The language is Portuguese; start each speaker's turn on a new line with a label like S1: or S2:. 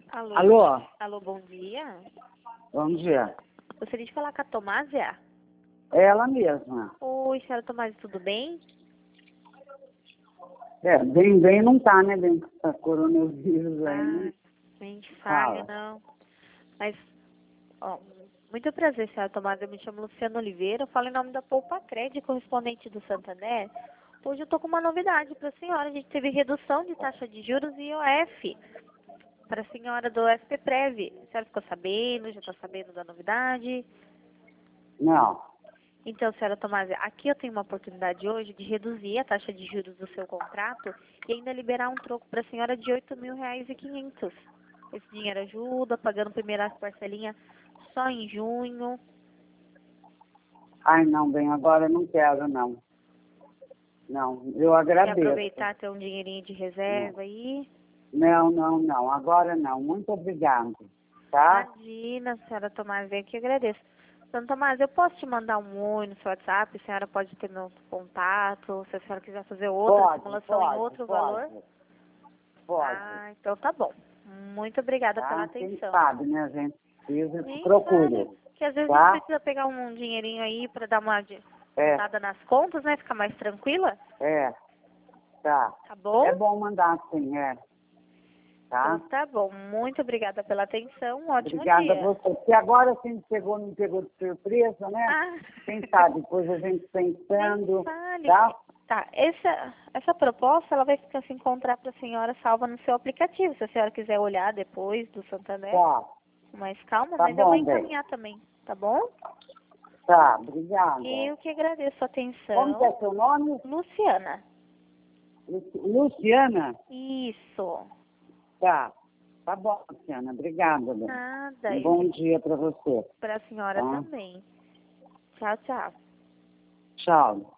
S1: Alô?
S2: Alô?
S1: Alô, bom dia.
S2: Bom dia.
S1: Gostaria de falar com a Tomásia.
S2: É ela mesma.
S1: Oi, senhora Tomásia, tudo bem?
S2: Bem não tá, né? Bem com essa coronavírus aí, né?
S1: Nem fale,
S2: Fala.
S1: não. Mas, ó, muito prazer, senhora Tomásia. Eu me chamo Luciana Oliveira. Eu falo em nome da Poupa Cred, correspondente do Santander. Hoje eu tô com uma novidade para a senhora. A gente teve redução de taxa de juros e IOF para a senhora do SPPrev. A senhora ficou sabendo? Já está sabendo da novidade?
S2: Não.
S1: Então, senhora Tomásia, aqui eu tenho uma oportunidade hoje de reduzir a taxa de juros do seu contrato e ainda liberar um troco para a senhora de R$8.500. Esse dinheiro ajuda, pagando primeira parcelinha só em junho.
S2: Ai, não, bem, agora eu não quero, não. Não, eu
S1: Quer
S2: agradeço.
S1: aproveitar, ter um dinheirinho de reserva aí?
S2: Não, agora não. Muito obrigado, tá?
S1: Imagina, senhora Tomásia, eu que agradeço. Dona Tomásia, eu posso te mandar um oi no seu WhatsApp? A senhora pode ter meu contato, se a senhora quiser fazer outra simulação em outro valor?
S2: Pode,
S1: Então tá bom. Muito obrigada pela
S2: tá? Quem
S1: atenção.
S2: sabe, né, a gente precisa,
S1: Nem
S2: procure,
S1: sabe que às vezes a
S2: tá?
S1: gente precisa pegar um dinheirinho aí pra dar uma
S2: É,
S1: adiantada nas contas, né? Ficar mais tranquila,
S2: tá.
S1: tá bom?
S2: É bom mandar sim, tá?
S1: Então tá bom. Muito obrigada pela atenção. Um ótimo
S2: Obrigada a
S1: dia.
S2: você. Porque agora assim não pegou de surpresa, né?
S1: Ah,
S2: Quem sabe, depois a gente
S1: nem
S2: pensando,
S1: fale.
S2: tá?
S1: Tá, essa proposta, ela vai ficar se encontrar para a senhora salva no seu aplicativo. Se a senhora quiser olhar depois do Santander,
S2: Tá,
S1: com mais calma,
S2: tá
S1: mas eu vou
S2: bom, bem.
S1: encaminhar também, tá bom?
S2: Tá, obrigada.
S1: Eu que agradeço a
S2: Como que é
S1: atenção.
S2: seu nome?
S1: Luciana.
S2: Luciana?
S1: Isso.
S2: Tá bom, Luciana. Obrigada, bem.
S1: Nada.
S2: Um bom dia para você.
S1: Para a senhora
S2: Tá?
S1: também. Tchau, tchau.
S2: Tchau.